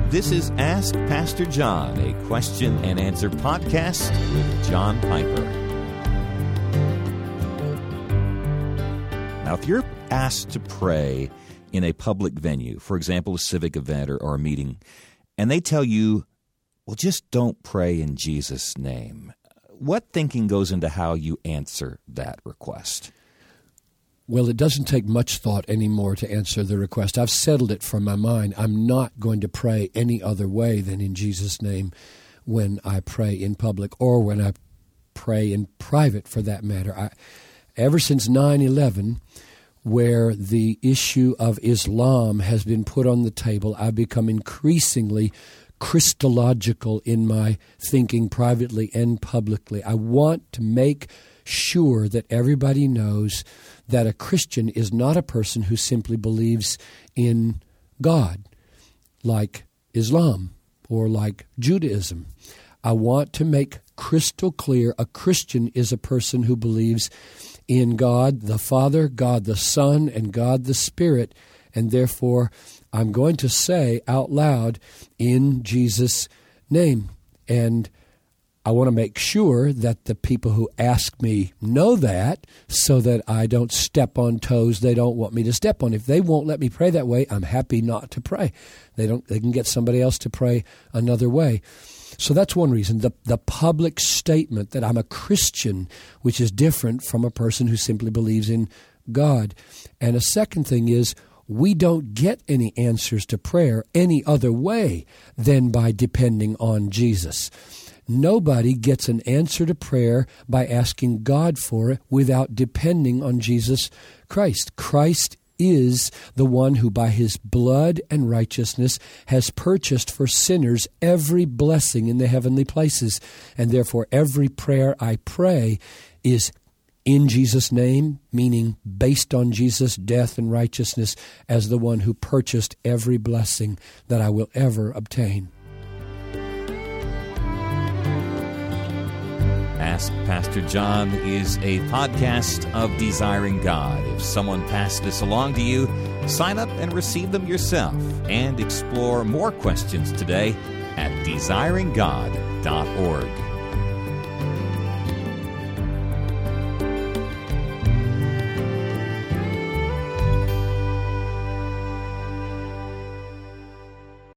This is Ask Pastor John, a question and answer podcast with John Piper. Now, if you're asked to pray in a public venue, for example, a civic event or a meeting, and they tell you, well, just don't pray in Jesus' name, what thinking goes into how you answer that request? Well, it doesn't take much thought anymore to answer the request. I've settled it from my mind. I'm not going to pray any other way than in Jesus' name when I pray in public or when I pray in private, for that matter. Ever since 9/11, where the issue of Islam has been put on the table, I've become increasingly Christological in my thinking privately and publicly. I want to make sure that everybody knows that a Christian is not a person who simply believes in God, like Islam or like Judaism. I want to make crystal clear a Christian is a person who believes in God the Father, God the Son, and God the Spirit, and therefore I'm going to say out loud, in Jesus' name. And I want to make sure that the people who ask me know that, so that I don't step on toes they don't want me to step on. If they won't let me pray that way, I'm happy not to pray. They can get somebody else to pray another way. So that's one reason, the public statement that I'm a Christian, which is different from a person who simply believes in God. And a second thing is, we don't get any answers to prayer any other way than by depending on Jesus. Nobody gets an answer to prayer by asking God for it without depending on Jesus Christ. Christ is the one who by his blood and righteousness has purchased for sinners every blessing in the heavenly places. And therefore every prayer I pray is in Jesus' name, meaning based on Jesus' death and righteousness as the one who purchased every blessing that I will ever obtain. Ask Pastor John is a podcast of Desiring God. If someone passed this along to you, sign up and receive them yourself and explore more questions today at desiringgod.org.